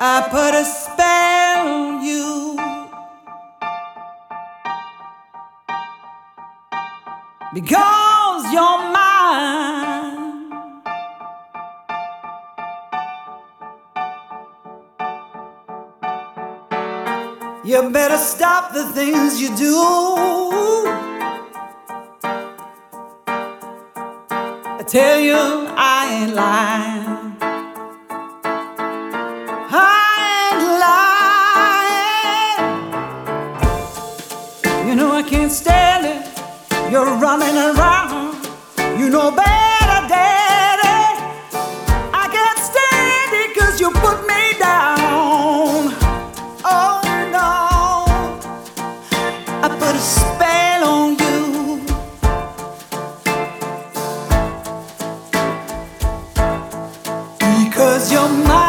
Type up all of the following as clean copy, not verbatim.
I put a spell on you because you're mine. You better stop the things you do. I tell you I ain't lying. I can't stand it. You're running around. You know better, Daddy. I can't stand it 'cause you put me down. Oh no, I put a spell on you because you're mine.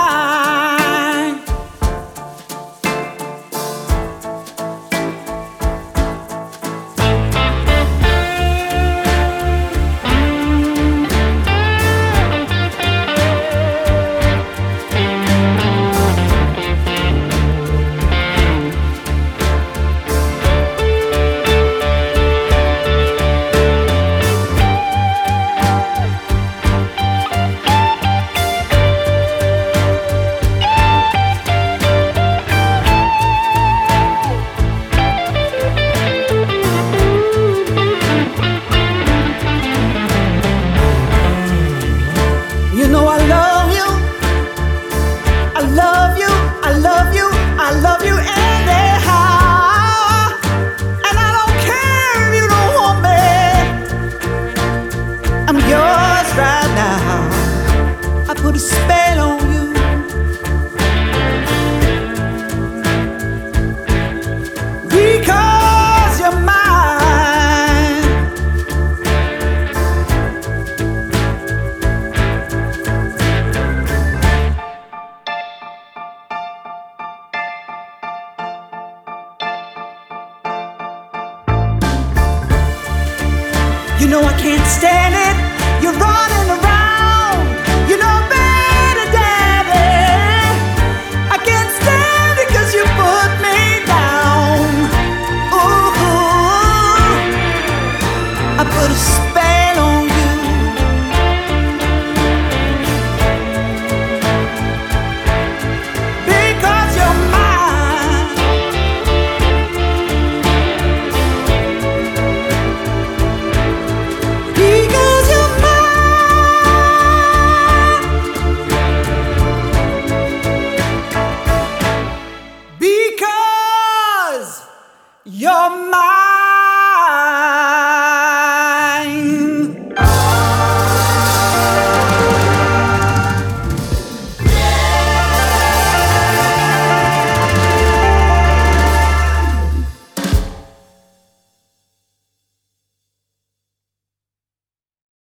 I love you anyhow, and I don't care if you don't want me. I'm yours right now. I put a spell on you because you're mine. You know I can't stand it. You're running around. You know better, Daddy. I can't stand it 'cause you put me down. Ooh, I put a